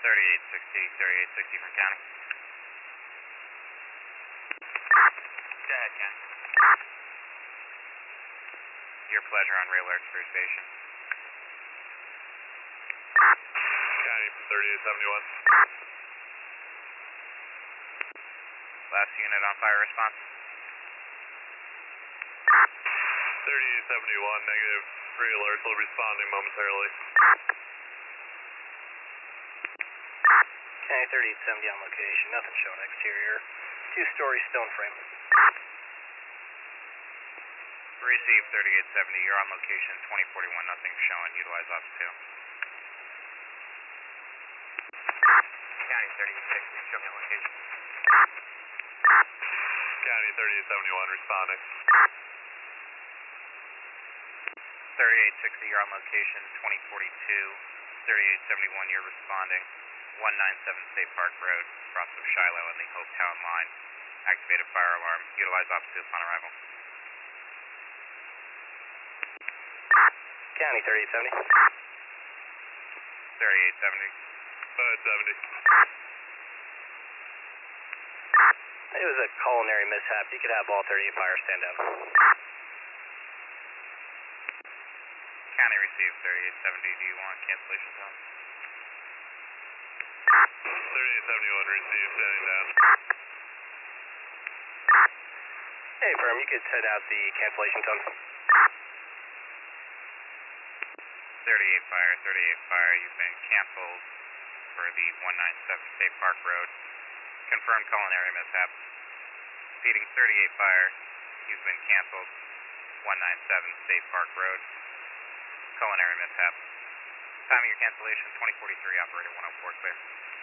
3860 from county. Go ahead, Ken. Your pleasure on rail alert for your station. County from 3871. Last unit on fire response. 3871, negative. Rail alerts will be responding momentarily. County 3870 on location, nothing showing exterior. 2-story stone frame. Receive 3870, you're on location 2041, nothing showing, utilize Ops 2. County 3860, show me location. County 3871 responding. 3860, you're on location 2042, 3871, you're responding. 197 State Park Road, cross of Shiloh and the Hope Town line. Activated fire alarm, utilize Ops 2 upon arrival. County 3870. 3870. 570. It was a culinary mishap. You could have all 38 fires stand down. County received 3870, do you want cancellation zone? 3871 received, standing down. Hey, firm, you could set out the cancellation tone. 38 fire, you've been canceled for the 197 State Park Road. Confirmed culinary mishap. Repeating 38 fire, you've been canceled. 197 State Park Road. Culinary mishap. Time of your cancellation, 2043, operator 104, clear.